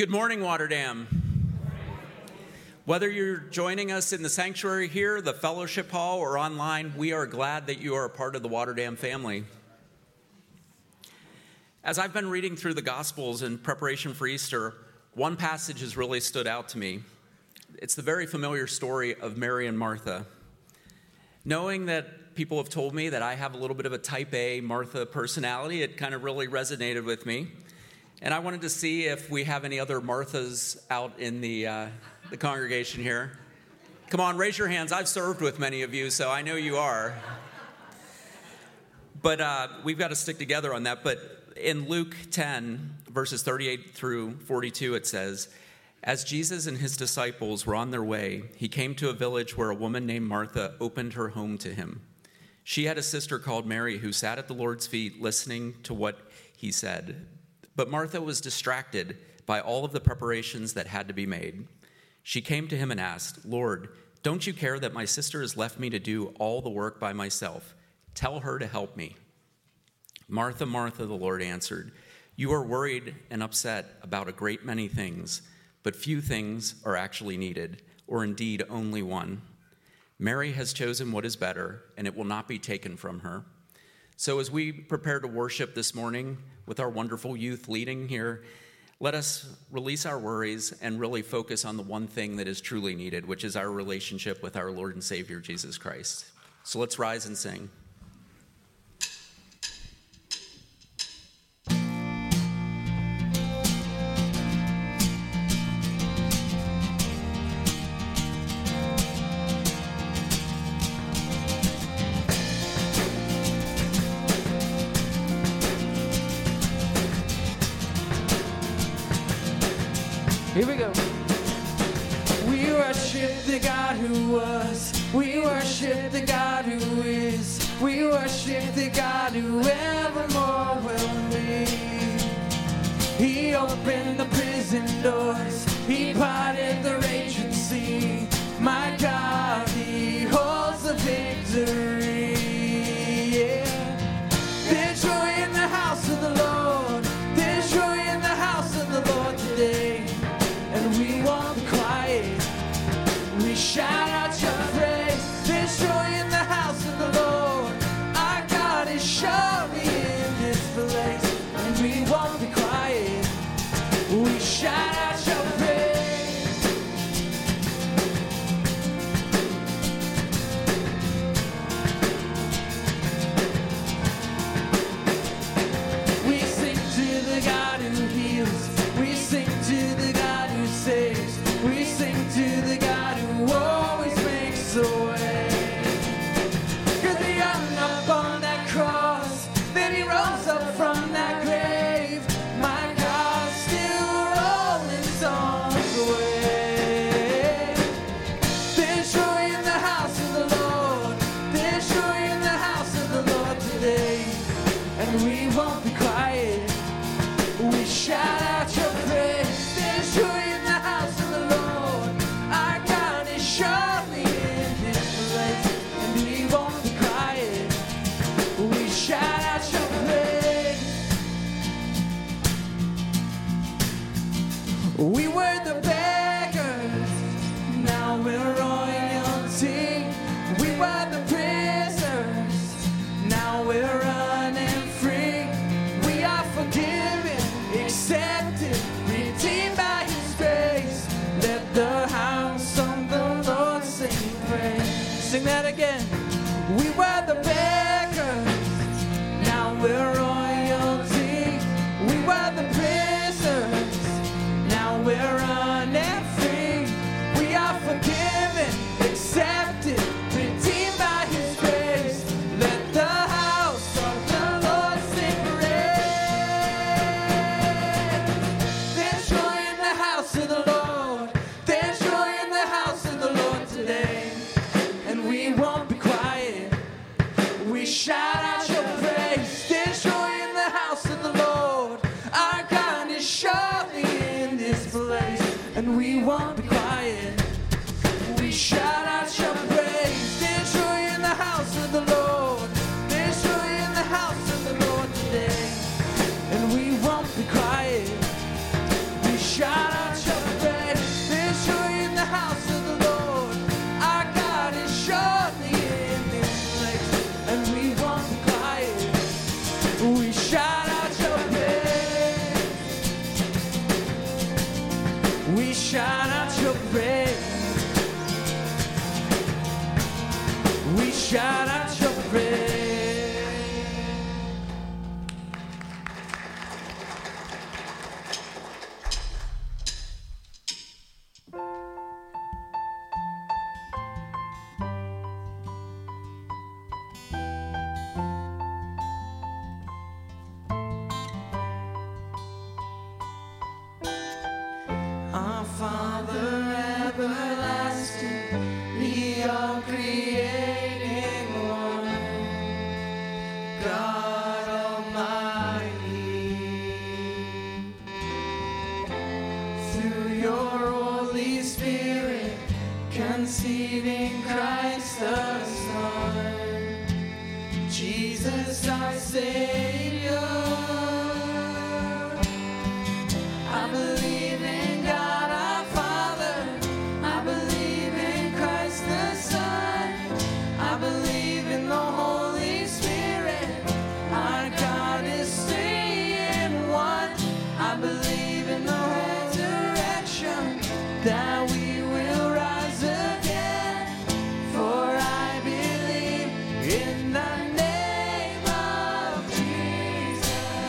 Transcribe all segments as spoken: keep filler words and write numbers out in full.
Good morning, Waterdam. Whether you're joining us in the sanctuary here, the fellowship hall, or online, we are glad that you are a part of the Waterdam family. As I've been reading through the Gospels in preparation for Easter, one passage has really stood out to me. It's the very familiar story of Mary and Martha. Knowing that people have told me that I have a little bit of a type A Martha personality, it kind of really resonated with me. And I wanted to see if we have any other Marthas out in the uh, the congregation here. Come on, raise your hands. I've served with many of you, so I know you are. But uh, we've got to stick together on that. But in Luke ten, verses thirty-eight through forty-two, it says, "As Jesus and his disciples were on their way, he came to a village where a woman named Martha opened her home to him. She had a sister called Mary who sat at the Lord's feet listening to what he said. But Martha was distracted by all of the preparations that had to be made. She came to him and asked, 'Lord, don't you care that my sister has left me to do all the work by myself? Tell her to help me.' 'Martha, Martha,' the Lord answered, 'you are worried and upset about a great many things, but few things are actually needed, or indeed only one. Mary has chosen what is better, and it will not be taken from her.'" So as we prepare to worship this morning with our wonderful youth leading here, let us release our worries and really focus on the one thing that is truly needed, which is our relationship with our Lord and Savior, Jesus Christ. So let's rise and sing. Here we go. We worship the God who was. We worship the God who is. We worship the God who evermore will be. He opened the prison doors. He parted the raging sea. My God, he holds the victory. Yeah. There's joy in the house of the Lord. There's joy in the house of the Lord today. And we won't be quiet. We shout out your praise. There's joy in the house of the Lord. Our God is surely in this place. And we won't be quiet. We shout out your praise. We sing to the God who heals. We sing to the God who saves. We sing to the God who always makes a way. 'Cause he hung up on that cross, then he rose up from that grave. My God, still rolling songs away. There's joy in the house of the Lord. There's joy in the house of the Lord today. And we won't be quiet. We shout out your praise. There's joy in the house of the Lord. Our God is surely in this place. And we won't be quiet. We shout out your praise. We were the beggars. Now we're royalty. We were the prisoners. Now we're running free. We are forgiven, accepted, redeemed by his grace. Let the house of the Lord sing praise. Sing that again. We were the beggars, now we're royalty. We were the prisoners, now we're running free. We are forgiven, accepted, redeemed by his grace. Let the house of the Lord sing praise. There's joy in the house of the Lord. There's joy in the house of the Lord today. And we won't be quiet. shout out your praise. Our Father everlasting, the all-creating one, God Almighty. Through your Holy Spirit, conceiving Christ the Son, Jesus our Savior. I believe in God our Father. I believe in Christ the Son. I believe in the Holy Spirit. Our God is three in one. I believe in the resurrection, that we will rise again. For I believe in the name of Jesus.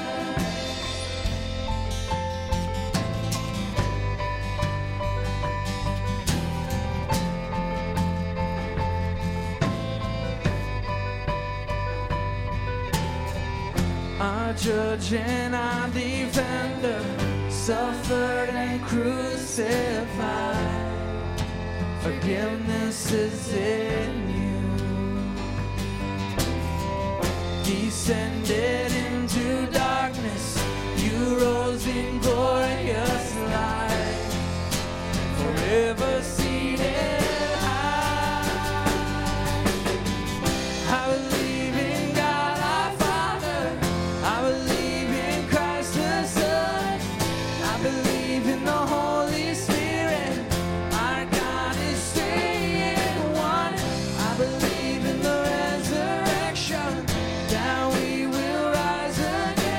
Our judge and our defender suffered and crucified. Forgiveness is in you. Descended into darkness, you rose in glorious light. Forever seated high. I believe in God our Father. I believe in Christ the Son. I believe in the Holy Spirit. Our God is three in one. I believe in the resurrection, that we will rise again.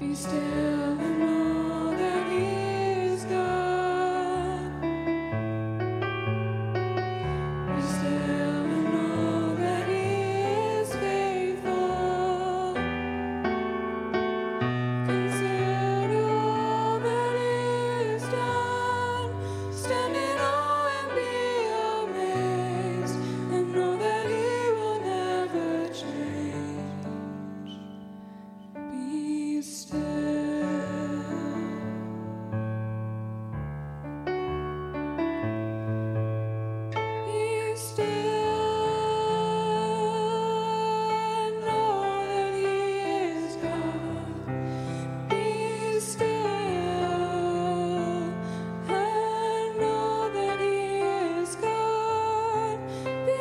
Be still and know that He is God. Be still and know that He is faithful. Consider all that He has done. Stand in awe and be amazed, and know that He will never change. Be still. Be still and know that He is God. Be still and know that He is God. Be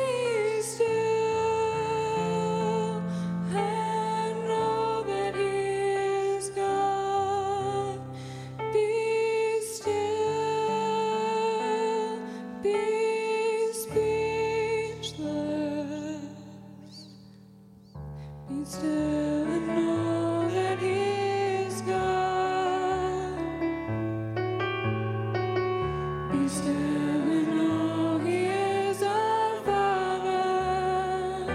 still and know that He is God. Be still, be speechless. Be still and know that He is God. Be still and know He is our Father.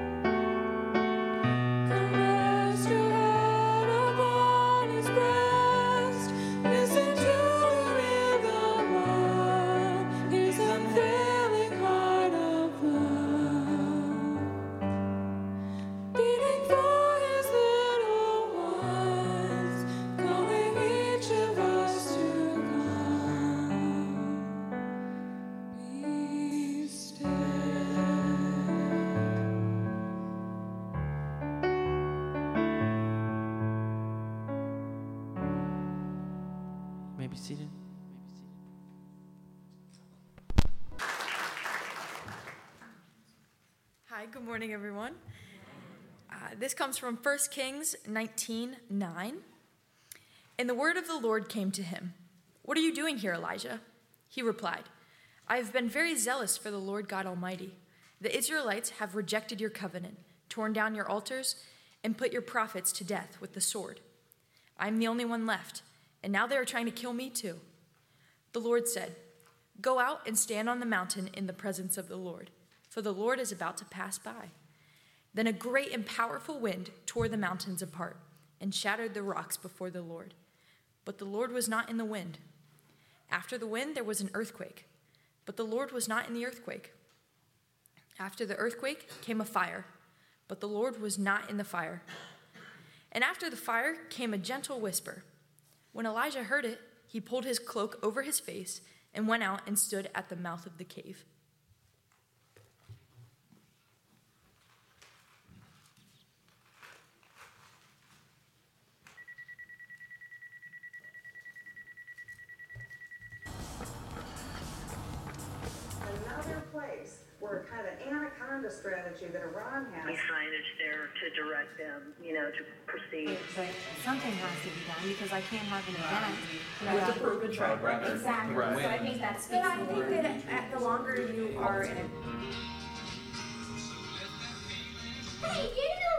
Come rest your head upon His breast. Listen to the rhythm of His unfailing heart of love, beating for His little ones, calling each of us to come. Be still. May be seated. Hi, good morning, everyone. Uh, this comes from First Kings nineteen nine. And the word of the Lord came to him. What are you doing here, Elijah? He replied, I have been very zealous for the Lord God Almighty. The Israelites have rejected your covenant, torn down your altars, and put your prophets to death with the sword. I am the only one left, and now they are trying to kill me too. The Lord said, Go out and stand on the mountain in the presence of the Lord, for the Lord is about to pass by. Then a great and powerful wind tore the mountains apart and shattered the rocks before the Lord. But the Lord was not in the wind. After the wind, there was an earthquake, but the Lord was not in the earthquake. After the earthquake came a fire, but the Lord was not in the fire. And after the fire came a gentle whisper. When Elijah heard it, he pulled his cloak over his face and went out and stood at the mouth of the cave. Another place where kind of anaconda strategy that Iran has. Signage there to direct them, you know, to proceed. But something has to be done because I can't have an event With the proven track record. Exactly. Right. So I think that But speaks I more. think that at the longer you are in a Hey, you know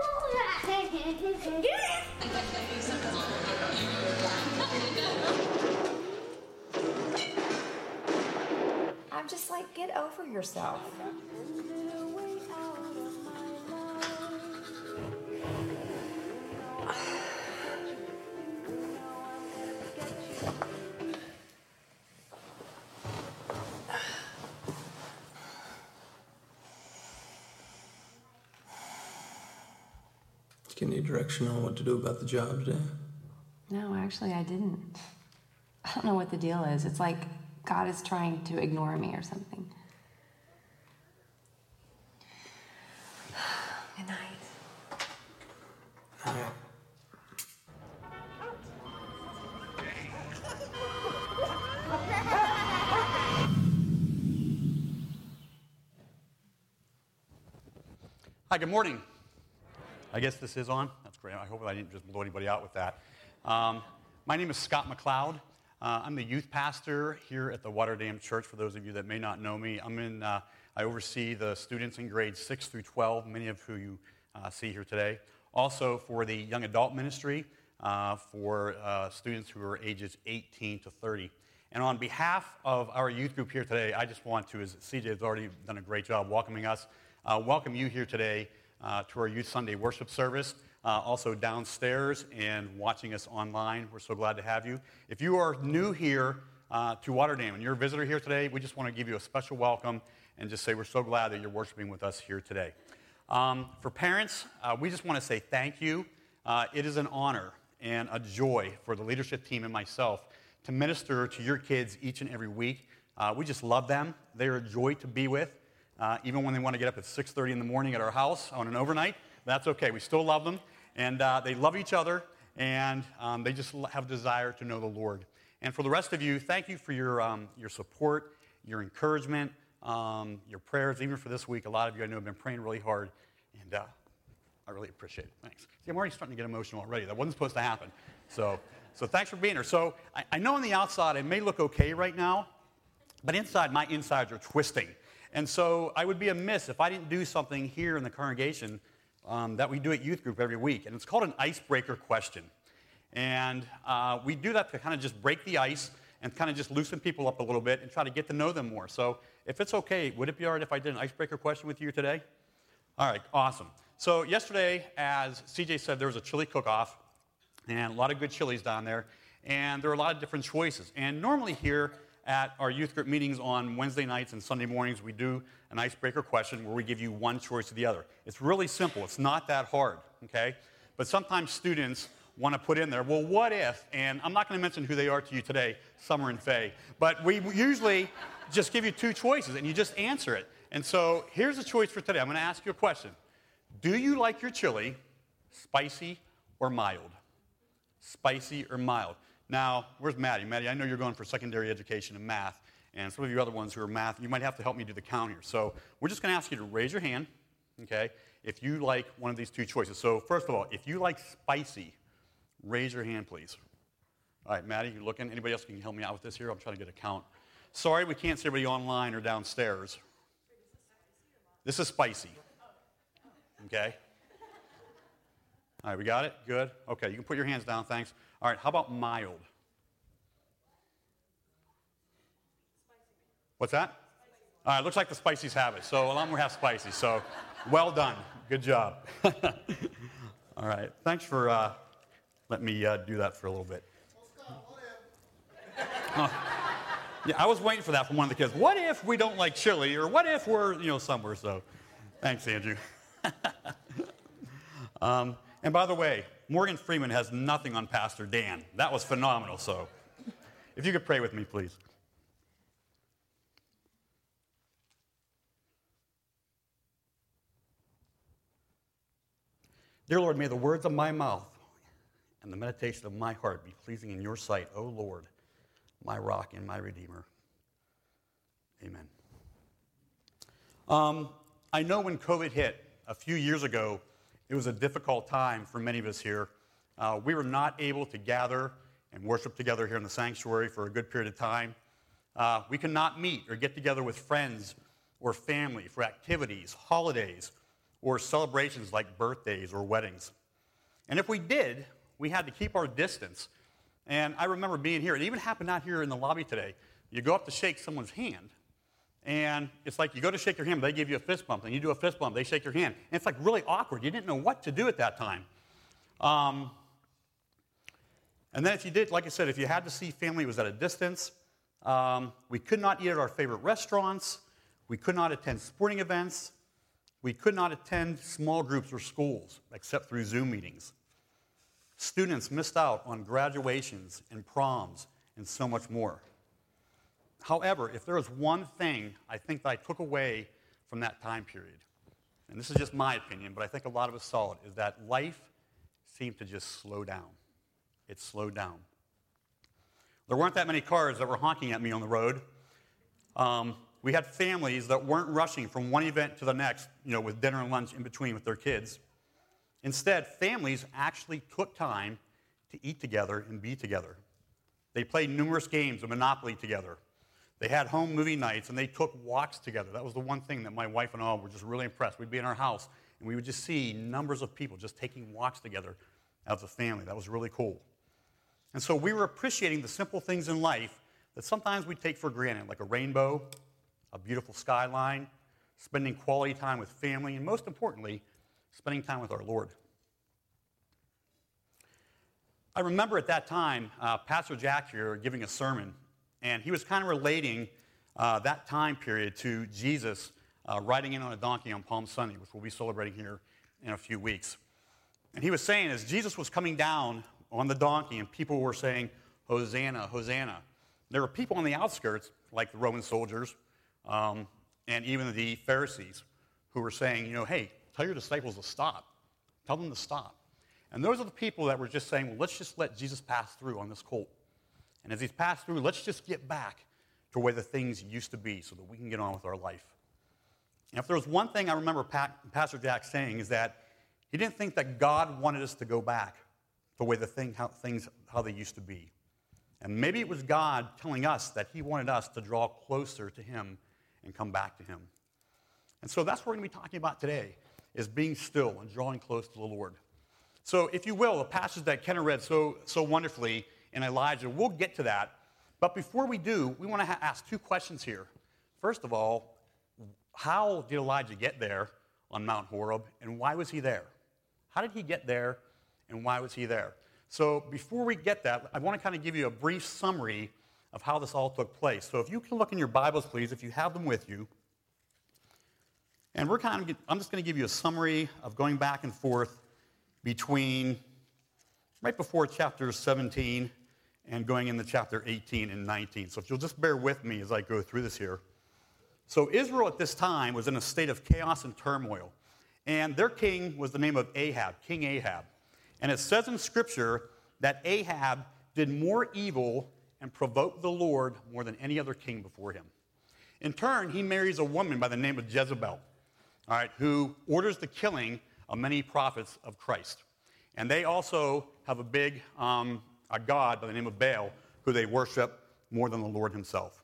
I'm just like, get over yourself. Do you need direction on what to do about the job today? No, actually, I didn't. I don't know what the deal is. It's like God is trying to ignore me or something. Good night. All right. Hi, good morning. I guess this is on. That's great. I hope I didn't just blow anybody out with that. Um, my name is Scott McLeod. Uh, I'm the youth pastor here at the Waterdam Church. For those of you that may not know me, I'm in. Uh, I oversee the students in grades six through twelve, many of who you uh, see here today. Also for the young adult ministry, uh, for uh, students who are ages eighteen to thirty. And on behalf of our youth group here today, I just want to, as C J has already done a great job welcoming us, uh, welcome you here today uh, to our Youth Sunday worship service. Uh, also downstairs and watching us online. We're so glad to have you. If you are new here uh, to Waterdam and you're a visitor here today, we just want to give you a special welcome and just say we're so glad that you're worshiping with us here today. Um, for parents, uh, we just want to say thank you. Uh, it is an honor and a joy for the leadership team and myself to minister to your kids each and every week. Uh, we just love them. They're a joy to be with. Uh, even when they want to get up at six thirty in the morning at our house on an overnight, that's okay. We still love them. And uh, they love each other, and um, they just have a desire to know the Lord. And for the rest of you, thank you for your um, your support, your encouragement, um, your prayers. Even for this week, a lot of you I know have been praying really hard, and uh, I really appreciate it. Thanks. See, I'm already starting to get emotional already. That wasn't supposed to happen. So, so thanks for being here. So I, I know on the outside I may look okay right now, but inside my insides are twisting. And so I would be amiss if I didn't do something here in the congregation Um, that we do at youth group every week, and it's called an icebreaker question. And uh, we do that to kind of just break the ice and kind of just loosen people up a little bit and try to get to know them more. So if it's okay, would it be all right if I did an icebreaker question with you today? All right, awesome. So yesterday, as C J said, there was a chili cook-off, and a lot of good chilies down there, and there are a lot of different choices. And normally here at our youth group meetings on Wednesday nights and Sunday mornings, we do an icebreaker question where we give you one choice or the other. It's really simple. It's not that hard, okay? But sometimes students want to put in there, well, what if, and I'm not going to mention who they are to you today, Summer and Faye, but we usually just give you two choices, and you just answer it. And so here's the choice for today. I'm going to ask you a question. Do you like your chili spicy or mild? Spicy or mild? Now, where's Maddie? Maddie, I know you're going for secondary education in math, and some of you other ones who are math, you might have to help me do the count here. So we're just going to ask you to raise your hand, okay, if you like one of these two choices. So first of all, if you like spicy, raise your hand, please. All right, Maddie, you looking? Anybody else can help me out with this here? I'm trying to get a count. Sorry, we can't see everybody online or downstairs. This is spicy, okay? All right, we got it? Good. Okay, you can put your hands down, thanks. All right, how about mild? What's that? All right, looks like the spicies have it. So a lot more have spicy. So well done. Good job. All right, thanks for uh, letting me uh, do that for a little bit. Uh, yeah, I was waiting for that from one of the kids. What if we don't like chili, or what if we're, you know, somewhere? So thanks, Andrew. um, and by the way, Morgan Freeman has nothing on Pastor Dan. That was phenomenal. So if you could pray with me, please. Dear Lord, may the words of my mouth and the meditation of my heart be pleasing in your sight, O Lord, my rock and my redeemer. Amen. Um, I know when COVID hit a few years ago, it was a difficult time for many of us here. Uh, we were not able to gather and worship together here in the sanctuary for a good period of time. Uh, we could not meet or get together with friends or family for activities, holidays, or celebrations like birthdays or weddings. And if we did, we had to keep our distance. And I remember being here. It even happened out here in the lobby today. You go up to shake someone's hand, and it's like you go to shake your hand, they give you a fist bump, and you do a fist bump, they shake your hand. And it's like really awkward. You didn't know what to do at that time. Um, and then if you did, like I said, if you had to see family, it was at a distance. Um, we could not eat at our favorite restaurants. We could not attend sporting events. We could not attend small groups or schools except through Zoom meetings. Students missed out on graduations and proms and so much more. However, if there was one thing I think that I took away from that time period, and this is just my opinion, but I think a lot of us saw it, is that life seemed to just slow down. It slowed down. There weren't that many cars that were honking at me on the road. Um, we had families that weren't rushing from one event to the next, you know, with dinner and lunch in between with their kids. Instead, families actually took time to eat together and be together. They played numerous games of Monopoly together. They had home movie nights, and they took walks together. That was the one thing that my wife and I were just really impressed. We'd be in our house, and we would just see numbers of people just taking walks together as a family. That was really cool. And so we were appreciating the simple things in life that sometimes we take for granted, like a rainbow, a beautiful skyline, spending quality time with family, and most importantly, spending time with our Lord. I remember at that time, uh, Pastor Jack here giving a sermon, and he was kind of relating uh, that time period to Jesus uh, riding in on a donkey on Palm Sunday, which we'll be celebrating here in a few weeks. And he was saying as Jesus was coming down on the donkey and people were saying, Hosanna, Hosanna, there were people on the outskirts, like the Roman soldiers, um, and even the Pharisees, who were saying, you know, hey, tell your disciples to stop. Tell them to stop. And those are the people that were just saying, well, let's just let Jesus pass through on this colt. And as he's passed through, let's just get back to where the things used to be so that we can get on with our life. And if there was one thing I remember Pat, Pastor Jack saying is that he didn't think that God wanted us to go back to the way the thing, how, things how they used to be. And maybe it was God telling us that he wanted us to draw closer to him and come back to him. And so that's what we're going to be talking about today, is being still and drawing close to the Lord. So if you will, the passage that Kenna read so, so wonderfully in Elijah, we'll get to that. But before we do, we want to ha- ask two questions here. First of all, how did Elijah get there on Mount Horeb, and why was he there? How did he get there, and why was he there? So before we get that, I want to kind of give you a brief summary of how this all took place. So if you can look in your Bibles, please, if you have them with you. And we're kind of, I'm just going to give you a summary of going back and forth between right before chapter seventeen and going into chapter eighteen and nineteen. So if you'll just bear with me as I go through this here. So Israel at this time was in a state of chaos and turmoil. And their king was the name of Ahab, King Ahab. And it says in Scripture that Ahab did more evil and provoked the Lord more than any other king before him. In turn, he marries a woman by the name of Jezebel, all right, who orders the killing of many prophets of Christ. And they also have a big um, a god by the name of Baal, who they worship more than the Lord himself.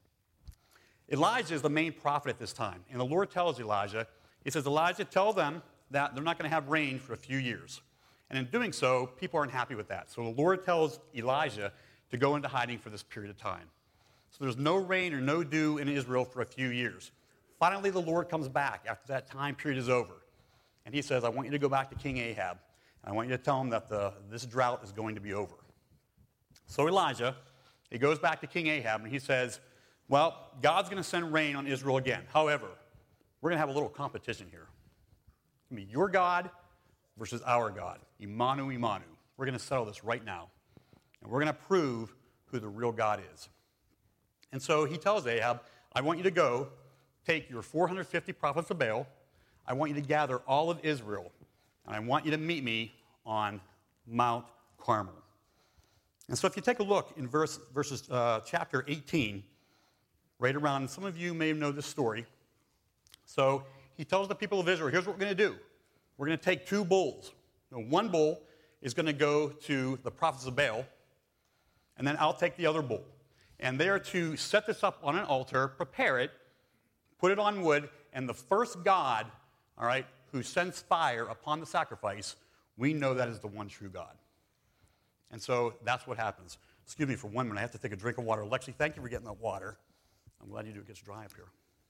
Elijah is the main prophet at this time. And the Lord tells Elijah, he says, Elijah, tell them that they're not going to have rain for a few years. And in doing so, people aren't happy with that. So the Lord tells Elijah to go into hiding for this period of time. So there's no rain or no dew in Israel for a few years. Finally, the Lord comes back after that time period is over. And he says, I want you to go back to King Ahab. And I want you to tell him that the, this drought is going to be over. So Elijah, he goes back to King Ahab and he says, well, God's going to send rain on Israel again. However, we're going to have a little competition here. It's going to be your God versus our God. Imanu, Imanu. We're going to settle this right now. And we're going to prove who the real God is. And so he tells Ahab, I want you to go take your four hundred fifty prophets of Baal. I want you to gather all of Israel. And I want you to meet me on Mount Carmel. And so if you take a look in verse, verses uh, chapter eighteen, right around, some of you may know this story. So he tells the people of Israel, here's what we're going to do. We're going to take two bulls. You know, one bull is going to go to the prophets of Baal, and then I'll take the other bull. And they are to set this up on an altar, prepare it, put it on wood, and the first God, all right, who sends fire upon the sacrifice, we know that is the one true God. And so that's what happens. Excuse me for one minute. I have to take a drink of water. Lexi, thank you for getting that water. I'm glad you do. It gets dry up here.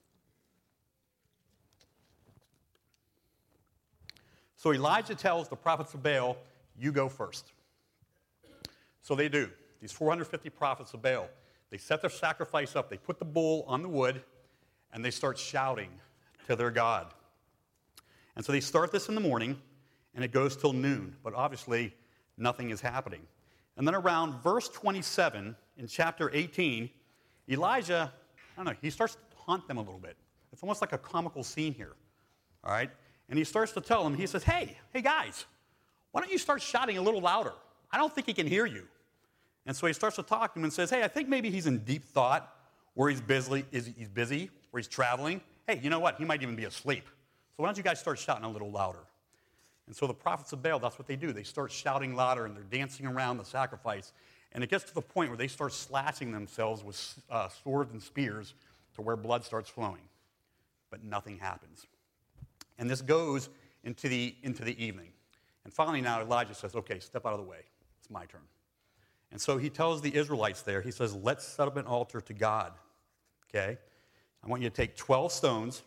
So Elijah tells the prophets of Baal, you go first. So they do. These four hundred fifty prophets of Baal, they set their sacrifice up. They put the bull on the wood, and they start shouting to their God. And so they start this in the morning, and it goes till noon. But obviously, nothing is happening. And then around verse twenty-seven in chapter eighteen, Elijah, I don't know, he starts to taunt them a little bit. It's almost like a comical scene here, all right? And he starts to tell them, he says, hey, hey guys, why don't you start shouting a little louder? I don't think he can hear you. And so he starts to talk to him and says, hey, I think maybe he's in deep thought, where he's busy, he's busy, where he's traveling. Hey, you know what? He might even be asleep. So why don't you guys start shouting a little louder? And so the prophets of Baal, that's what they do. They start shouting louder, and they're dancing around the sacrifice. And it gets to the point where they start slashing themselves with uh, swords and spears to where blood starts flowing. But nothing happens. And this goes into the, into the evening. And finally now Elijah says, okay, step out of the way. It's my turn. And so he tells the Israelites there, he says, let's set up an altar to God. Okay? I want you to take twelve stones.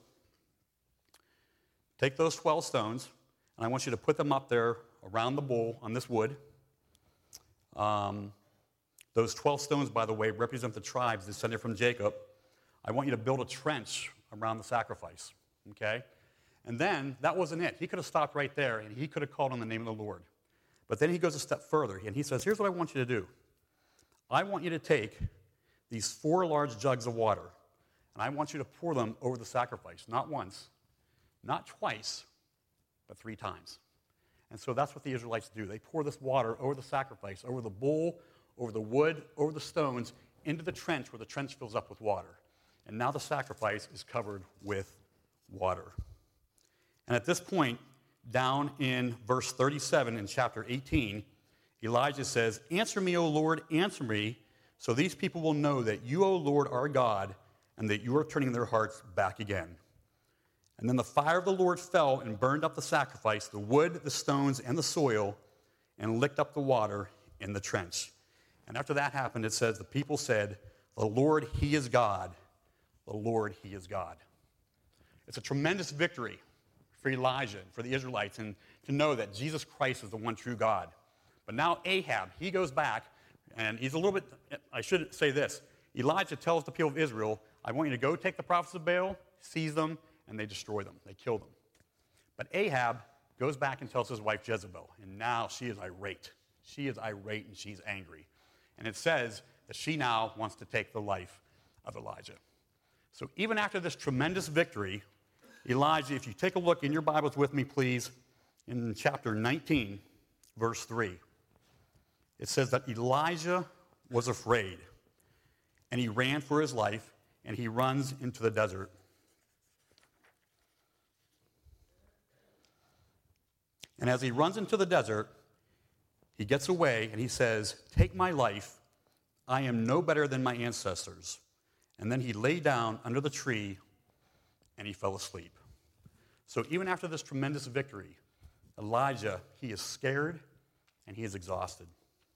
Take those twelve stones, and I want you to put them up there around the bowl on this wood. Um, those twelve stones, by the way, represent the tribes descended from Jacob. I want you to build a trench around the sacrifice. Okay? And then, that wasn't it. He could have stopped right there, and he could have called on the name of the Lord. But then he goes a step further, and he says, here's what I want you to do. I want you to take these four large jugs of water, and I want you to pour them over the sacrifice, not once, not twice, but three times. And so that's what the Israelites do. They pour this water over the sacrifice, over the bowl, over the wood, over the stones, into the trench where the trench fills up with water. And now the sacrifice is covered with water. And at this point, down in verse thirty-seven in chapter eighteen, Elijah says, answer me, O Lord, answer me, so these people will know that you, O Lord, are God, and that you are turning their hearts back again. And then the fire of the Lord fell and burned up the sacrifice, the wood, the stones, and the soil, and licked up the water in the trench. And after that happened, it says, the people said, the Lord, he is God. The Lord, he is God. It's a tremendous victory for Elijah, for the Israelites, and to know that Jesus Christ is the one true God. But now Ahab, he goes back, and he's a little bit, I should say this. Elijah tells the people of Israel, I want you to go take the prophets of Baal, seize them, and they destroy them. They kill them. But Ahab goes back and tells his wife Jezebel, and now she is irate. She is irate, and she's angry. And it says that she now wants to take the life of Elijah. So even after this tremendous victory, Elijah, if you take a look in your Bibles with me, please, in chapter nineteen, verse three, it says that Elijah was afraid, and he ran for his life, and he runs into the desert. And as he runs into the desert, he gets away, and he says, take my life. I am no better than my ancestors. And then he lay down under the tree, and he fell asleep. So even after this tremendous victory, Elijah, he is scared, and he is exhausted.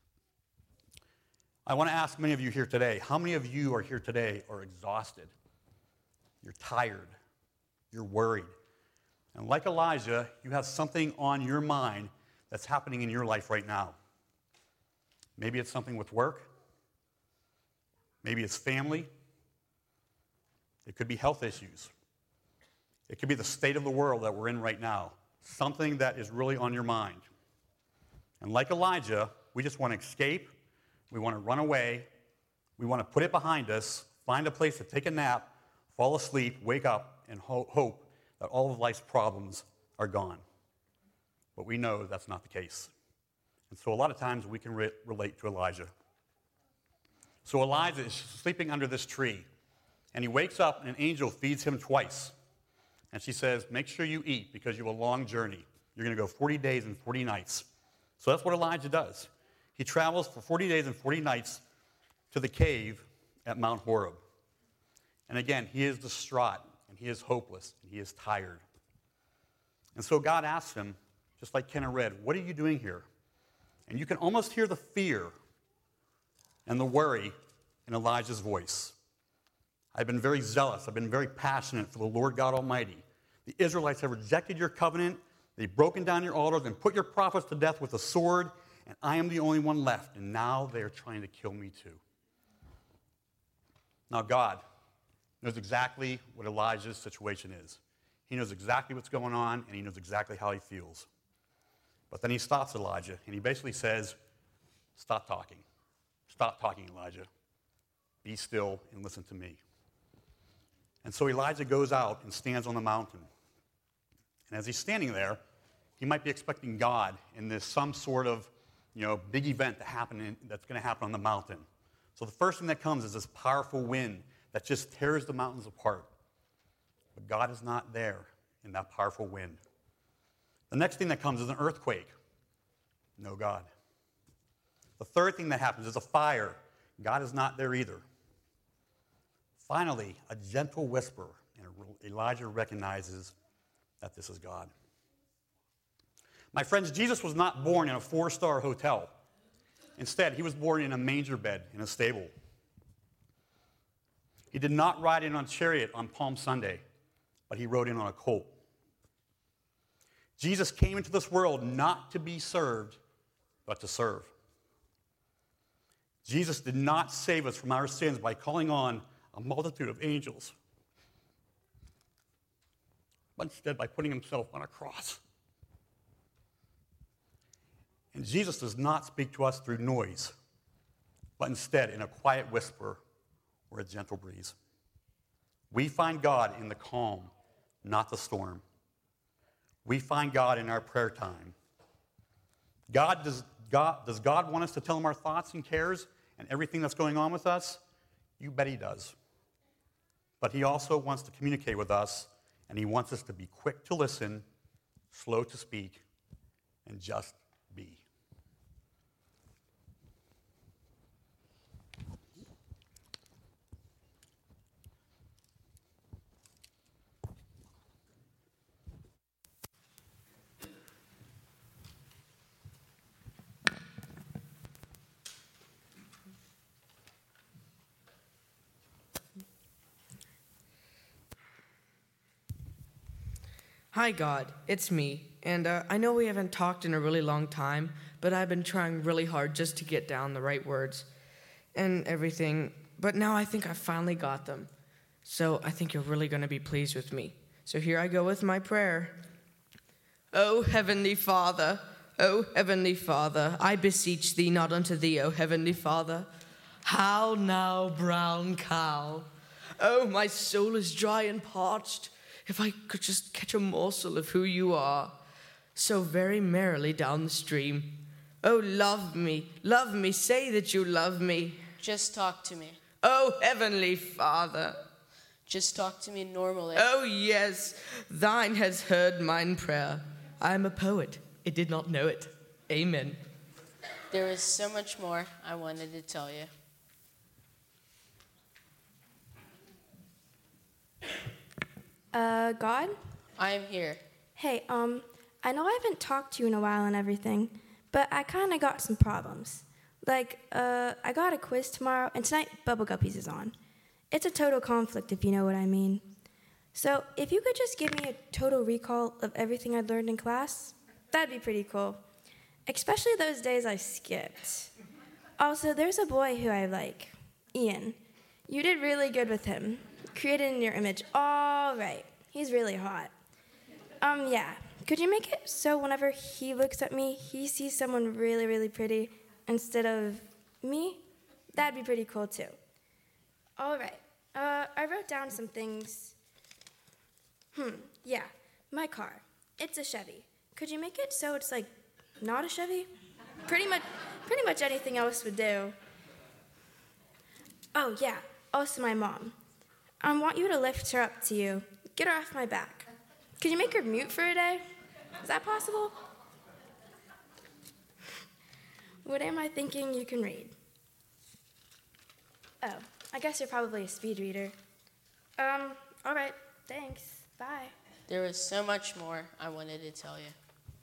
I want to ask many of you here today, how many of you are here today are exhausted? You're tired. You're worried. And like Elijah, you have something on your mind that's happening in your life right now. Maybe it's something with work. Maybe it's family. It could be health issues. It could be the state of the world that we're in right now. Something that is really on your mind. And like Elijah, we just want to escape. We want to run away. We want to put it behind us, find a place to take a nap, fall asleep, wake up, and ho- hope that all of life's problems are gone. But we know that's not the case. And so a lot of times we can re- relate to Elijah. So Elijah is sleeping under this tree, and he wakes up, and an angel feeds him twice. And she says, make sure you eat because you have a long journey. You're going to go forty days and forty nights. So that's what Elijah does. He travels for forty days and forty nights to the cave at Mount Horeb. And again, he is distraught, and he is hopeless, and he is tired. And so God asks him, just like Kenna read, what are you doing here? And you can almost hear the fear and the worry in Elijah's voice. I've been very zealous. I've been very passionate for the Lord God Almighty. The Israelites have rejected your covenant. They've broken down your altars and put your prophets to death with a sword, and I am the only one left, and now they are trying to kill me too. Now God knows exactly what Elijah's situation is. He knows exactly what's going on, and he knows exactly how he feels. But then he stops Elijah, and he basically says, stop talking. Stop talking, Elijah. Be still and listen to me. And so Elijah goes out and stands on the mountain. And as he's standing there, he might be expecting God in this some sort of, you know, big event to happen in, that's going to happen on the mountain. So the first thing that comes is this powerful wind that just tears the mountains apart. But God is not there in that powerful wind. The next thing that comes is an earthquake. No God. The third thing that happens is a fire. God is not there either. Finally, a gentle whisper, and Elijah recognizes that this is God. My friends, Jesus was not born in a four-star hotel. Instead, he was born in a manger bed in a stable. He did not ride in on a chariot on Palm Sunday, but he rode in on a colt. Jesus came into this world not to be served, but to serve. Jesus did not save us from our sins by calling on a multitude of angels, but instead by putting himself on a cross. And Jesus does not speak to us through noise, but instead in a quiet whisper or a gentle breeze. We find God in the calm, not the storm. We find God in our prayer time. God does, God, does God want us to tell him our thoughts and cares and everything that's going on with us? You bet he does. But he also wants to communicate with us, and he wants us to be quick to listen, slow to speak, and just be. Hi, God, it's me. And uh, I know we haven't talked in a really long time, but I've been trying really hard just to get down the right words and everything. But now I think I finally got them. So I think you're really going to be pleased with me. So here I go with my prayer. O Heavenly Father, O Heavenly Father, I beseech thee, not unto thee, O Heavenly Father. How now, brown cow? Oh, my soul is dry and parched. If I could just catch a morsel of who you are, so very merrily down the stream. Oh, love me, love me, say that you love me. Just talk to me. Oh, Heavenly Father. Just talk to me normally. Oh, yes, thine has heard mine prayer. I am a poet, it did not know it. Amen. There is so much more I wanted to tell you. Uh, God? I am here. Hey, um, I know I haven't talked to you in a while and everything, but I kind of got some problems. Like, uh, I got a quiz tomorrow, and tonight Bubble Guppies is on. It's a total conflict, if you know what I mean. So, if you could just give me a total recall of everything I learned in class, that'd be pretty cool. Especially those days I skipped. Also, there's a boy who I like, Ian. You did really good with him. Created in your image. All right. He's really hot. Um, yeah. Could you make it so whenever he looks at me, he sees someone really, really pretty instead of me? That'd be pretty cool, too. All right. Uh, I wrote down some things. Hmm. Yeah. My car. It's a Chevy. Could you make it so it's, like, not a Chevy? Pretty much, pretty much anything else would do. Oh, yeah. Also my mom. I want you to lift her up to you. Get her off my back. Could you make her mute for a day? Is that possible? What am I thinking you can read? Oh, I guess you're probably a speed reader. Um, all right. Thanks. Bye. There is so much more I wanted to tell you.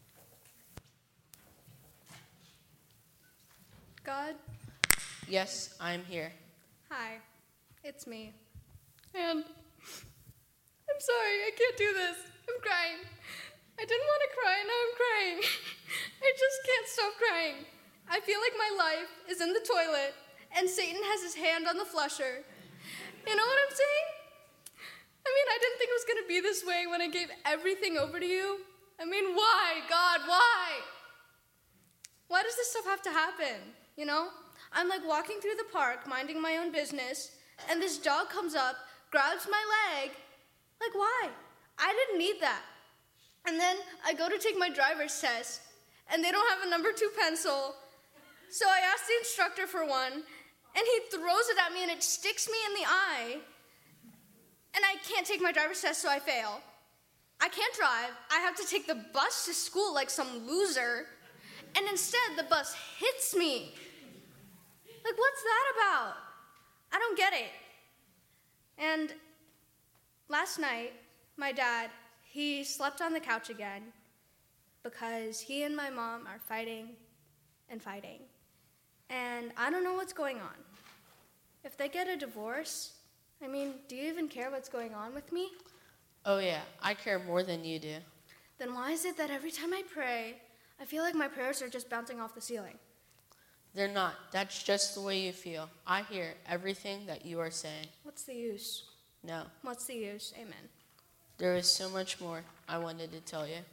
God? Yes, I'm here. Hi, it's me. And I'm sorry, I can't do this. I'm crying. I didn't want to cry, and now I'm crying. I just can't stop crying. I feel like my life is in the toilet, and Satan has his hand on the flusher. You know what I'm saying? I mean, I didn't think it was going to be this way when I gave everything over to you. I mean, why, God, why? Why does this stuff have to happen, you know? I'm like walking through the park, minding my own business, and this dog comes up, grabs my leg. Like, why? I didn't need that. And then I go to take my driver's test, and they don't have a number two pencil. So I asked the instructor for one, and he throws it at me, and it sticks me in the eye. And I can't take my driver's test, so I fail. I can't drive. I have to take the bus to school like some loser. And instead, the bus hits me. Like, what's that about? I don't get it. And last night, my dad, he slept on the couch again. because he and my mom are fighting and fighting. And I don't know what's going on. If they get a divorce, I mean, do you even care what's going on with me? Oh, yeah, I care more than you do. Then why is it that every time I pray, I feel like my prayers are just bouncing off the ceiling? They're not. That's just the way you feel. I hear everything that you are saying. What's the use? No. What's the use? Amen. There is so much more I wanted to tell you.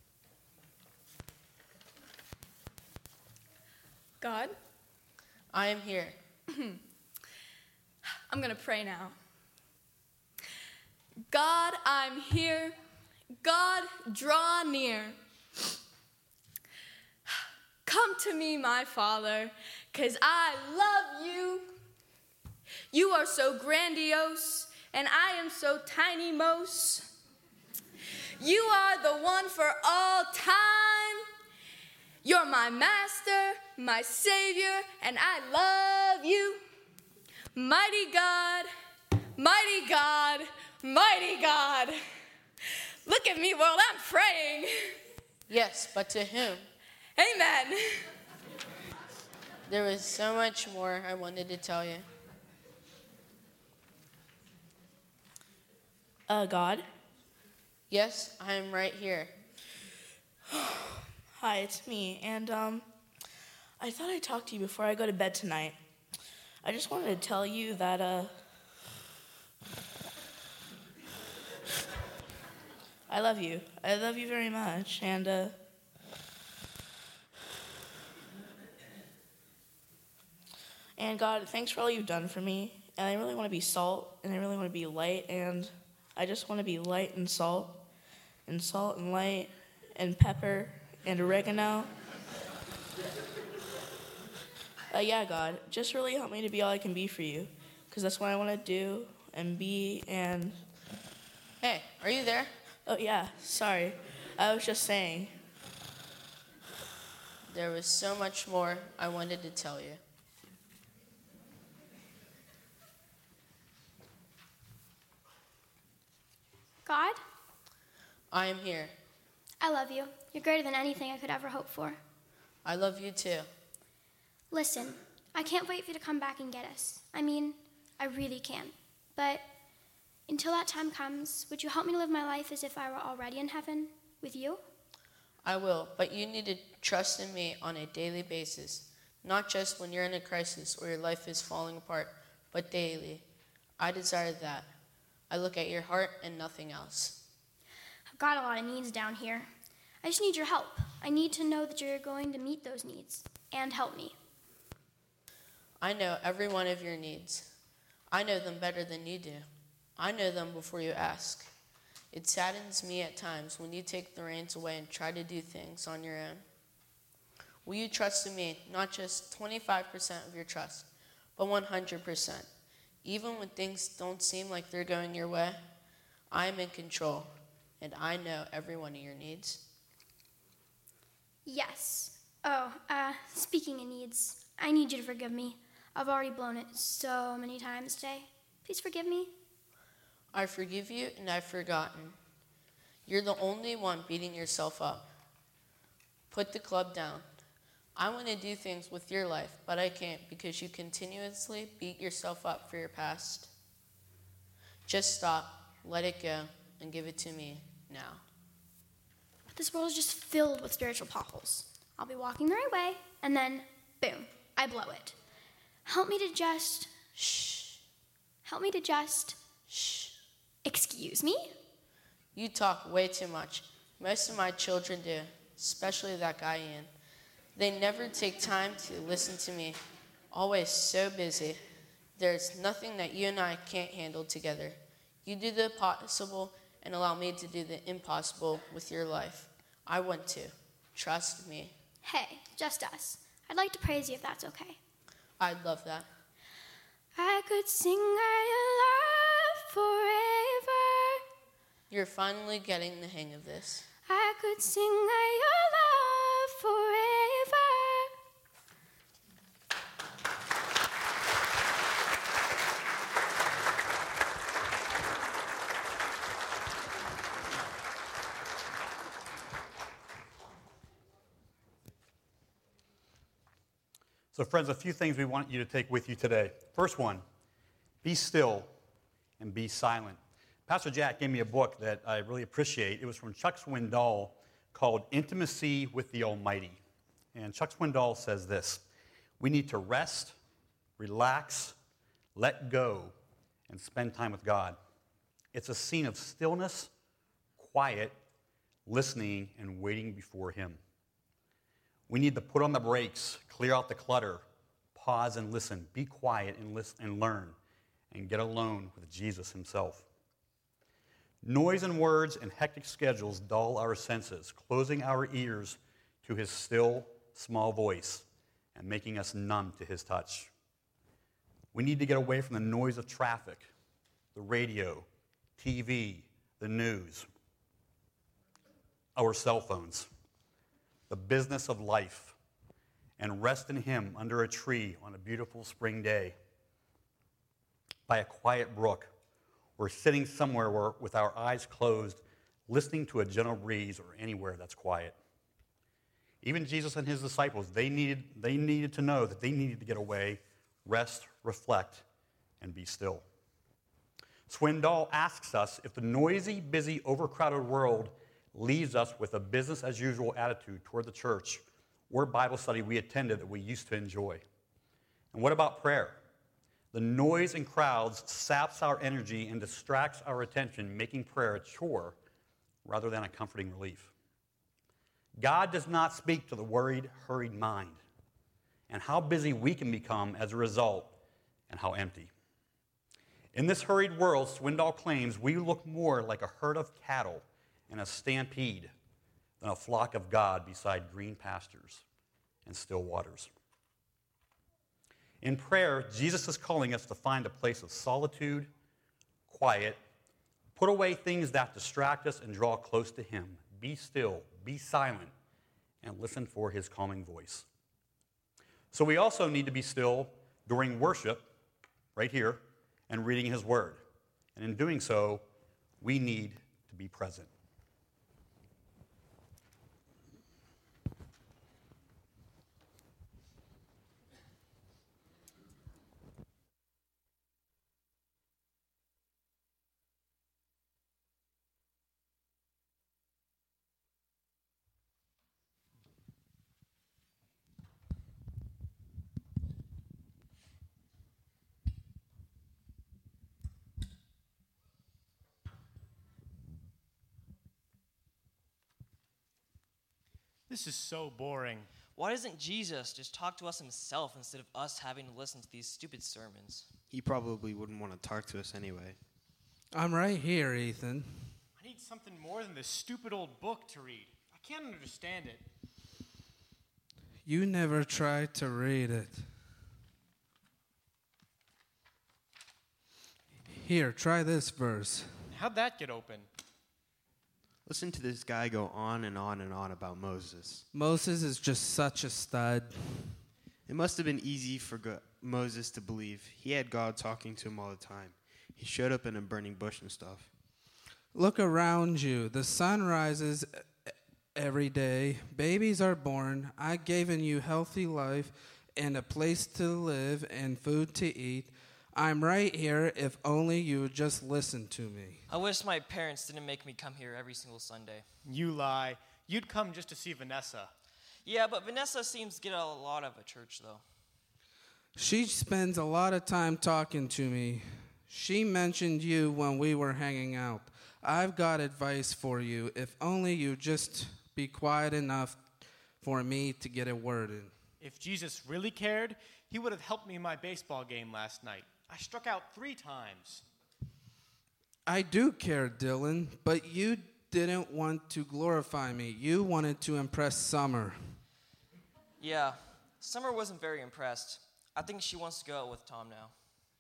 God? I am here. I'm going to pray now. God, I'm here. God, draw near. Come to me, my Father, 'cause I love you. You are so grandiose, and I am so tiny most. You are the one for all time. You're my master, my savior, and I love you. Mighty God, mighty God, mighty God. Look at me while I'm praying. Yes, but to whom? Amen. There was so much more I wanted to tell you. Uh, God? Yes, I am right here. Hi, it's me, and, um, I thought I'd talk to you before I go to bed tonight. I just wanted to tell you that, uh, I love you. I love you very much, and, uh, and God, thanks for all you've done for me, and I really want to be salt, and I really want to be light, and I just want to be light and salt, and salt and light, and pepper, and oregano. Uh, yeah, God, just really help me to be all I can be for you, because that's what I want to do and be, and... Hey, are you there? Oh, yeah, sorry. I was just saying. There was so much more I wanted to tell you. God? I am here. I love you. You're greater than anything I could ever hope for. I love you too. Listen, I can't wait for you to come back and get us. I mean, I really can't. But until that time comes, would you help me to live my life as if I were already in heaven with you? I will, but you need to trust in me on a daily basis, not just when you're in a crisis or your life is falling apart, but daily. I desire that. I look at your heart and nothing else. I've got a lot of needs down here. I just need your help. I need to know that you're going to meet those needs and help me. I know every one of your needs. I know them better than you do. I know them before you ask. It saddens me at times when you take the reins away and try to do things on your own. Will you trust in me, not just twenty-five percent of your trust, but one hundred percent? Even when things don't seem like they're going your way, I am in control, and I know every one of your needs. Yes. Oh, uh, speaking of needs, I need you to forgive me. I've already blown it so many times today. Please forgive me. I forgive you, and I've forgotten. You're the only one beating yourself up. Put the club down. I want to do things with your life, but I can't because you continuously beat yourself up for your past. Just stop, let it go, and give it to me now. This world is just filled with spiritual potholes. I'll be walking the right way, and then, boom, I blow it. Help me to just, shh. Help me to just, shh. Excuse me? You talk way too much. Most of my children do, especially that guy Ian. They never take time to listen to me. Always so busy. There's nothing that you and I can't handle together. You do the possible and allow me to do the impossible with your life. I want to. Trust me. Hey, just us. I'd like to praise you if that's okay. I'd love that. I could sing our love forever. You're finally getting the hang of this. I could sing our love forever. So, friends, a few things we want you to take with you today. First one, be still and be silent. Pastor Jack gave me a book that I really appreciate. It was from Chuck Swindoll called Intimacy with the Almighty. And Chuck Swindoll says this: we need to rest, relax, let go, and spend time with God. It's a scene of stillness, quiet, listening, and waiting before Him. We need to put on the brakes, clear out the clutter, pause and listen, be quiet and listen and learn, and get alone with Jesus Himself. Noise and words and hectic schedules dull our senses, closing our ears to His still, small voice and making us numb to His touch. We need to get away from the noise of traffic, the radio, T V, the news, our cell phones, the business of life, and rest in Him under a tree on a beautiful spring day, by a quiet brook, or sitting somewhere where, with our eyes closed, listening to a gentle breeze, or anywhere that's quiet. Even Jesus and His disciples, they needed, they needed to know that they needed to get away, rest, reflect, and be still. Swindoll asks us if the noisy, busy, overcrowded world leaves us with a business-as-usual attitude toward the church or Bible study we attended that we used to enjoy. And what about prayer? The noise and crowds saps our energy and distracts our attention, making prayer a chore rather than a comforting relief. God does not speak to the worried, hurried mind, and how busy we can become as a result, and how empty. In this hurried world, Swindoll claims we look more like a herd of cattle in a stampede than a flock of God beside green pastures and still waters. In prayer, Jesus is calling us to find a place of solitude, quiet, put away things that distract us and draw close to Him. Be still, be silent, and listen for His calming voice. So we also need to be still during worship, right here, and reading His Word. And in doing so, we need to be present. This is so boring. Why doesn't Jesus just talk to us Himself instead of us having to listen to these stupid sermons? He probably wouldn't want to talk to us anyway. I'm right here, Ethan. I need something more than this stupid old book to read. I can't understand it. You never tried to read it. Here, try this verse. How'd that get open? Listen to this guy go on and on and on about Moses. Moses is just such a stud. It must have been easy for Go- Moses to believe. He had God talking to him all the time. He showed up in a burning bush and stuff. Look around you. The sun rises every day. Babies are born. I've given you healthy life and a place to live and food to eat. I'm right here if only you would just listen to me. I wish my parents didn't make me come here every single Sunday. You lie. You'd come just to see Vanessa. Yeah, but Vanessa seems to get a lot of a church, though. She spends a lot of time talking to me. She mentioned you when we were hanging out. I've got advice for you. If only you just be quiet enough for me to get a word in. If Jesus really cared, He would have helped me in my baseball game last night. I struck out three times. I do care, Dylan, but you didn't want to glorify me. You wanted to impress Summer. Yeah, Summer wasn't very impressed. I think she wants to go out with Tom now.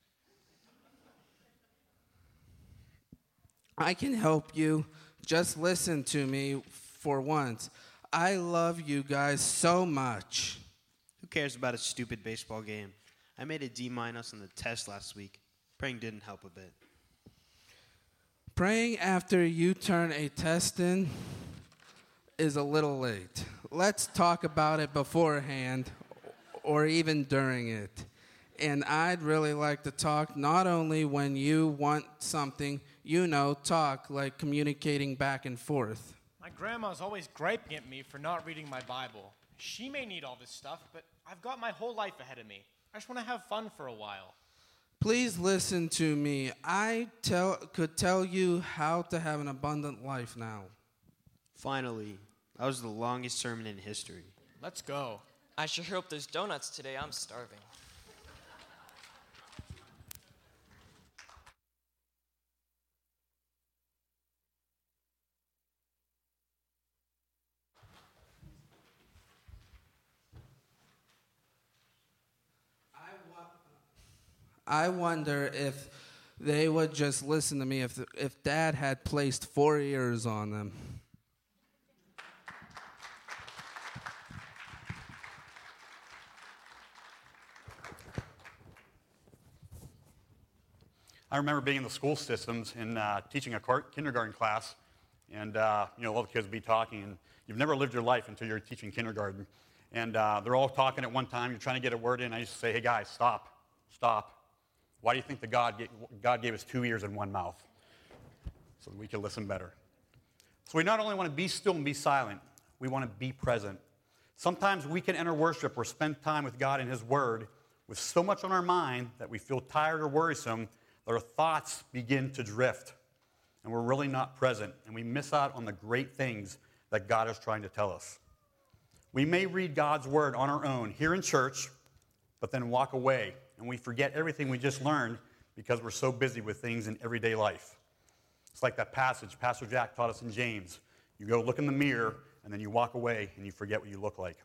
I can help you. Just listen to me for once. I love you guys so much. Who cares about a stupid baseball game? I made a D minus on the test last week. Praying didn't help a bit. Praying after you turn a test in is a little late. Let's talk about it beforehand, or even during it. And I'd really like to talk not only when you want something, you know, talk, like communicating back and forth. My grandma's always griping at me for not reading my Bible. She may need all this stuff, but I've got my whole life ahead of me. I just want to have fun for a while. Please listen to me. I tell, could tell you how to have an abundant life now. Finally, that was the longest sermon in history. Let's go. I sure hope there's donuts today. I'm starving. I wonder if they would just listen to me if if Dad had placed four ears on them. I remember being in the school systems and uh, teaching a car- kindergarten class, and uh, you know, all the kids would be talking, and you've never lived your life until you're teaching kindergarten, and uh, they're all talking at one time. You're trying to get a word in. I used to say, "Hey guys, stop, stop. Why do you think that God gave, God gave us two ears and one mouth? So that we can listen better." So we not only want to be still and be silent, we want to be present. Sometimes we can enter worship or spend time with God and His Word with so much on our mind that we feel tired or worrisome that our thoughts begin to drift, and we're really not present, and we miss out on the great things that God is trying to tell us. We may read God's Word on our own here in church, but then walk away, and we forget everything we just learned because we're so busy with things in everyday life. It's like that passage Pastor Jack taught us in James. You go look in the mirror, and then you walk away, and you forget what you look like.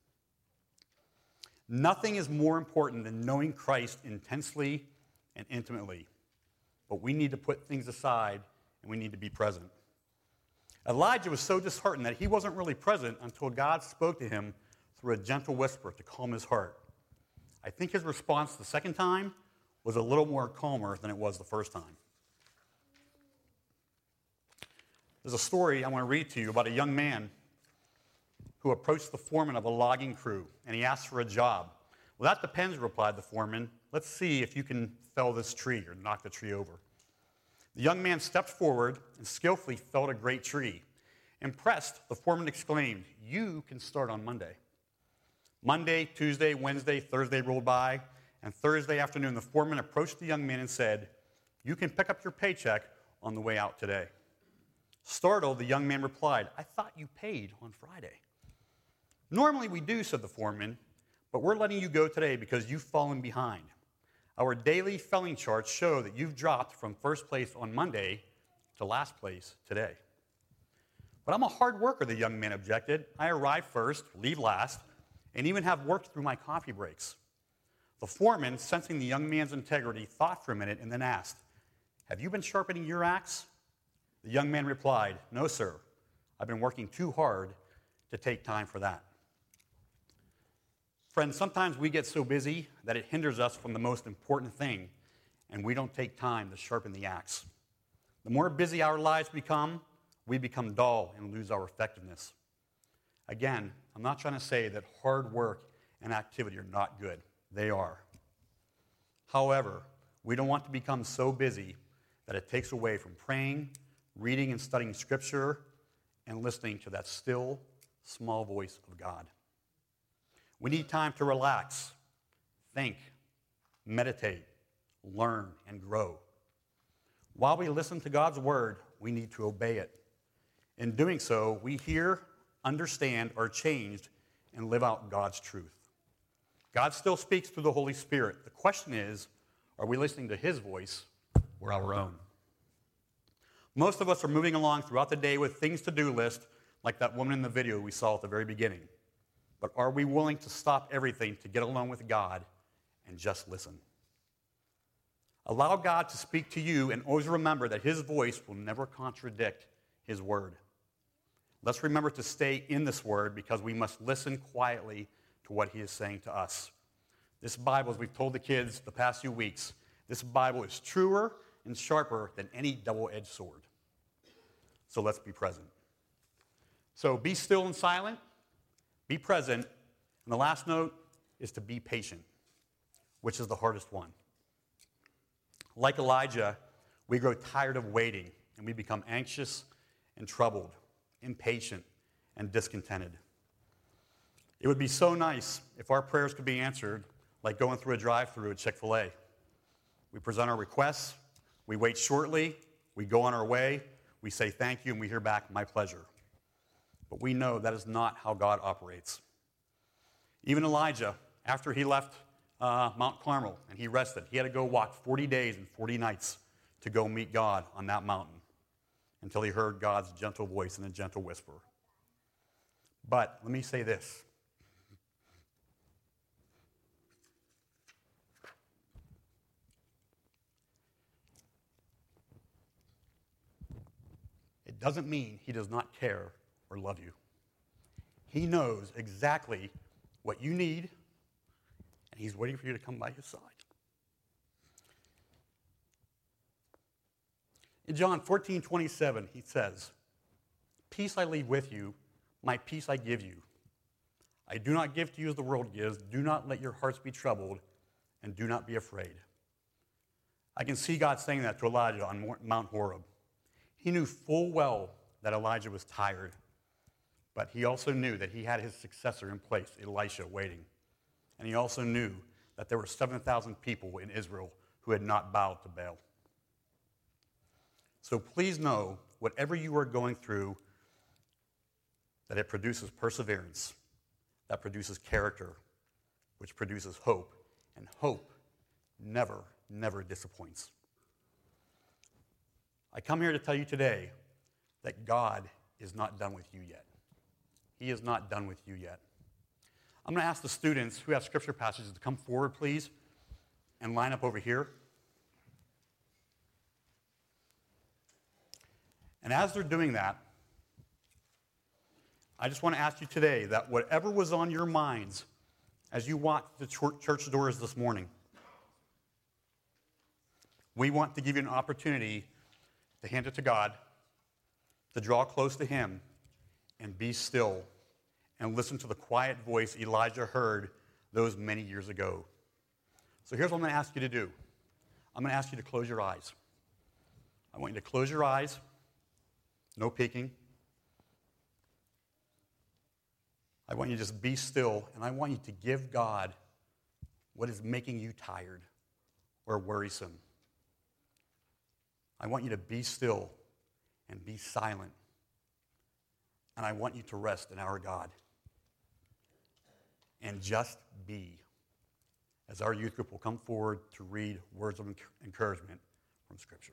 Nothing is more important than knowing Christ intensely and intimately. But we need to put things aside, and we need to be present. Elijah was so disheartened that he wasn't really present until God spoke to him through a gentle whisper to calm his heart. I think his response the second time was a little more calmer than it was the first time. There's a story I want to read to you about a young man who approached the foreman of a logging crew, and he asked for a job. "Well, that depends," replied the foreman. "Let's see if you can fell this tree or knock the tree over." The young man stepped forward and skillfully felled a great tree. Impressed, the foreman exclaimed, "You can start on Monday." Monday, Tuesday, Wednesday, Thursday rolled by, and Thursday afternoon the foreman approached the young man and said, "You can pick up your paycheck on the way out today." Startled, the young man replied, "I thought you paid on Friday." "Normally we do," said the foreman, "but we're letting you go today because you've fallen behind. Our daily felling charts show that you've dropped from first place on Monday to last place today." "But I'm a hard worker," the young man objected. "I arrive first, leave last, and even have worked through my coffee breaks." The foreman, sensing the young man's integrity, thought for a minute and then asked, "Have you been sharpening your axe?" The young man replied, "No, sir. I've been working too hard to take time for that." Friends, sometimes we get so busy that it hinders us from the most important thing, and we don't take time to sharpen the axe. The more busy our lives become, we become dull and lose our effectiveness. Again, I'm not trying to say that hard work and activity are not good. They are. However, we don't want to become so busy that it takes away from praying, reading and studying Scripture, and listening to that still, small voice of God. We need time to relax, think, meditate, learn, and grow. While we listen to God's Word, we need to obey it. In doing so, we hear, understand, are changed, and live out God's truth. God still speaks through the Holy Spirit. The question is, are we listening to His voice or our own? Most of us are moving along throughout the day with things to do list, like that woman in the video we saw at the very beginning. But are we willing to stop everything to get alone with God and just listen? Allow God to speak to you, and always remember that His voice will never contradict His word. Let's remember to stay in this word because we must listen quietly to what He is saying to us. This Bible, as we've told the kids the past few weeks, this Bible is truer and sharper than any double-edged sword. So let's be present. So be still and silent. Be present. And the last note, is to be patient, which is the hardest one. Like Elijah, we grow tired of waiting, and we become anxious and troubled, impatient and discontented. It would be so nice if our prayers could be answered like going through a drive-thru at Chick-fil-A. We present our requests, we wait shortly, we go on our way, we say thank you, and we hear back, my pleasure. But we know that is not how God operates. Even Elijah, after he left uh, Mount Carmel and he rested, he had to go walk forty days and forty nights to go meet God on that mountain until he heard God's gentle voice and a gentle whisper. But let me say this. It doesn't mean he does not care or love you. He knows exactly what you need, and he's waiting for you to come by his side. In John fourteen twenty-seven, he says, "Peace I leave with you, my peace I give you. I do not give to you as the world gives. Do not let your hearts be troubled, and do not be afraid." I can see God saying that to Elijah on Mount Horeb. He knew full well that Elijah was tired, but he also knew that he had his successor in place, Elisha, waiting. And he also knew that there were seven thousand people in Israel who had not bowed to Baal. So please know, whatever you are going through, that it produces perseverance, that produces character, which produces hope, and hope never, never disappoints. I come here to tell you today that God is not done with you yet. He is not done with you yet. I'm going to ask the students who have scripture passages to come forward, please, and line up over here. And as they're doing that, I just want to ask you today that whatever was on your minds as you walked the church doors this morning, we want to give you an opportunity to hand it to God, to draw close to him, and be still, and listen to the quiet voice Elijah heard those many years ago. So here's what I'm going to ask you to do. I'm going to ask you to close your eyes. I want you to close your eyes. No peeking. I want you to just be still, and I want you to give God what is making you tired or worrisome. I want you to be still and be silent. And I want you to rest in our God. And just be, as our youth group will come forward to read words of encouragement from Scripture.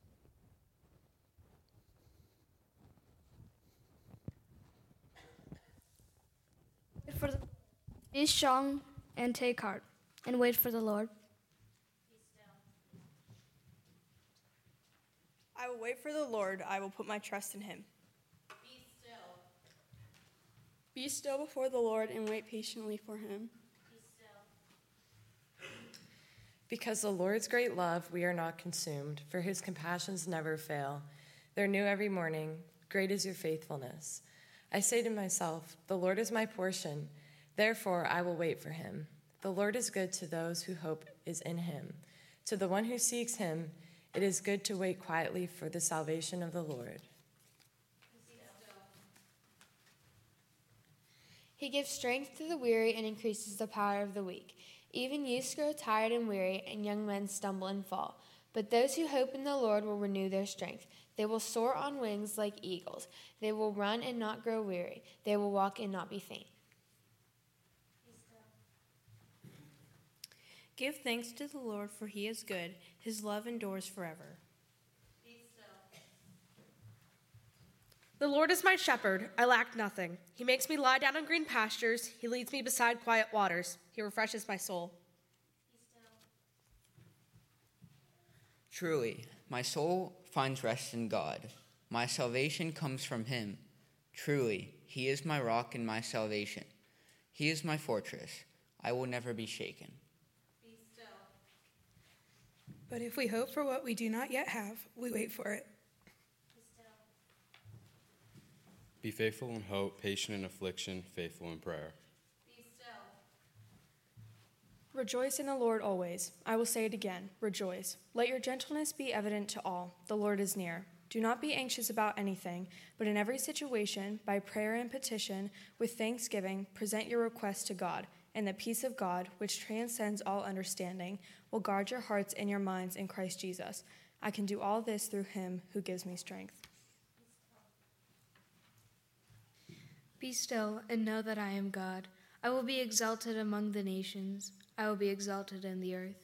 For the, be strong and take heart, and wait for the Lord. I will wait for the Lord. I will put my trust in him. Be still. Be still before the Lord and wait patiently for him. Be still. Because the Lord's great love, we are not consumed, for his compassions never fail. They're new every morning. Great is your faithfulness. I say to myself, the Lord is my portion. Therefore, I will wait for him. The Lord is good to those who hope is in him. To the one who seeks him, it is good to wait quietly for the salvation of the Lord. He gives strength to the weary and increases the power of the weak. Even youths grow tired and weary, and young men stumble and fall. But those who hope in the Lord will renew their strength. They will soar on wings like eagles. They will run and not grow weary. They will walk and not be faint. Give thanks to the Lord, for he is good. His love endures forever. Be still. The Lord is my shepherd. I lack nothing. He makes me lie down in green pastures. He leads me beside quiet waters. He refreshes my soul. Be still. Truly, my soul finds rest in God. My salvation comes from him. Truly, he is my rock and my salvation. He is my fortress. I will never be shaken. Be still. But if we hope for what we do not yet have, we wait for it. Be still. Be faithful in hope, patient in affliction, faithful in prayer. Be still. Rejoice in the Lord always. I will say it again, rejoice. Let your gentleness be evident to all. The Lord is near. Do not be anxious about anything, but in every situation, by prayer and petition, with thanksgiving, present your requests to God, and the peace of God, which transcends all understanding, will guard your hearts and your minds in Christ Jesus. I can do all this through him who gives me strength. Be still and know that I am God. I will be exalted among the nations. I will be exalted in the earth.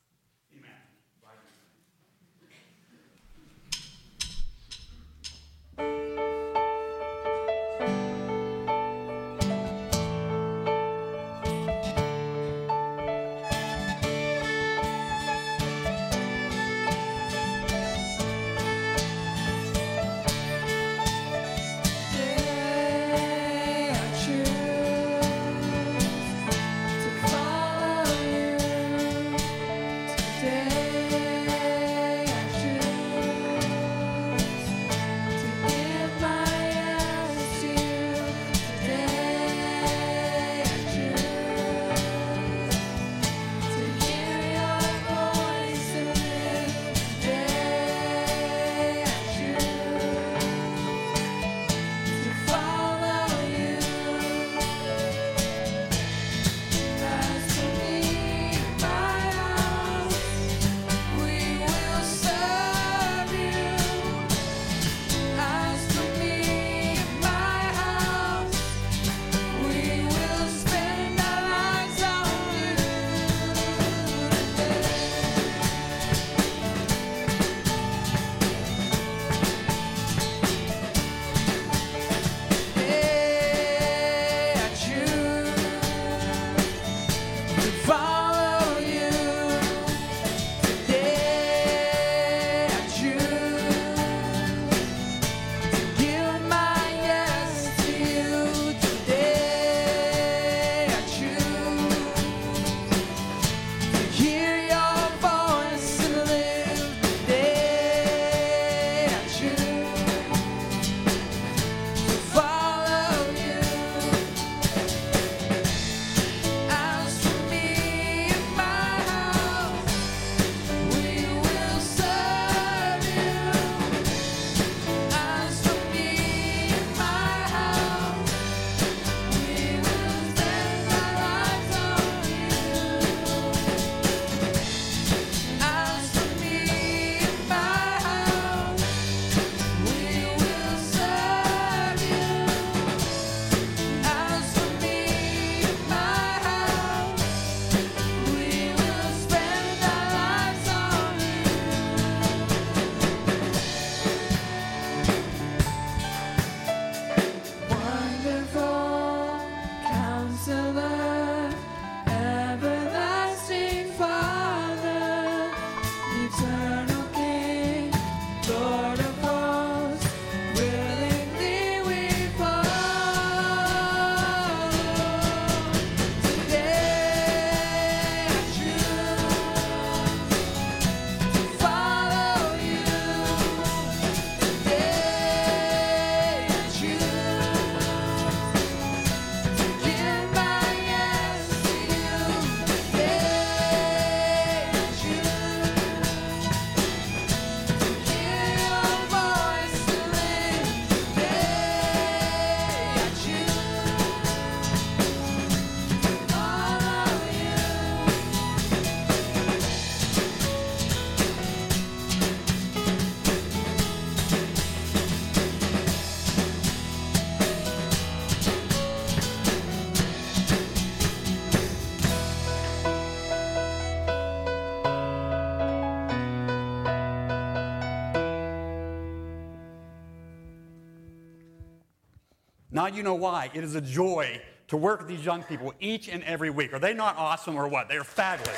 Now you know why. It is a joy to work with these young people each and every week. Are they not awesome or what? They are fabulous.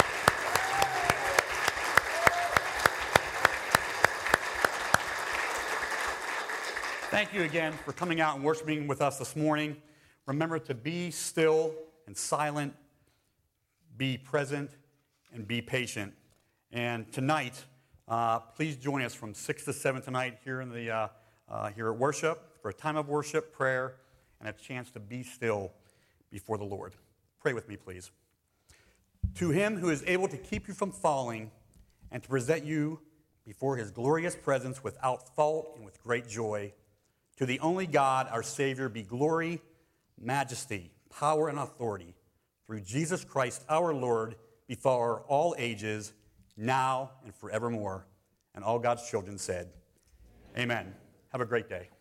Thank you again for coming out and worshiping with us this morning. Remember to be still and silent, be present, and be patient. And tonight, uh, please join us from six to seven tonight here in the uh, uh, here at worship for a time of worship, prayer, and a chance to be still before the Lord. Pray with me, please. To him who is able to keep you from falling and to present you before his glorious presence without fault and with great joy, to the only God, our Savior, be glory, majesty, power, and authority through Jesus Christ our Lord before all ages, now and forevermore. And all God's children said, amen. Have a great day.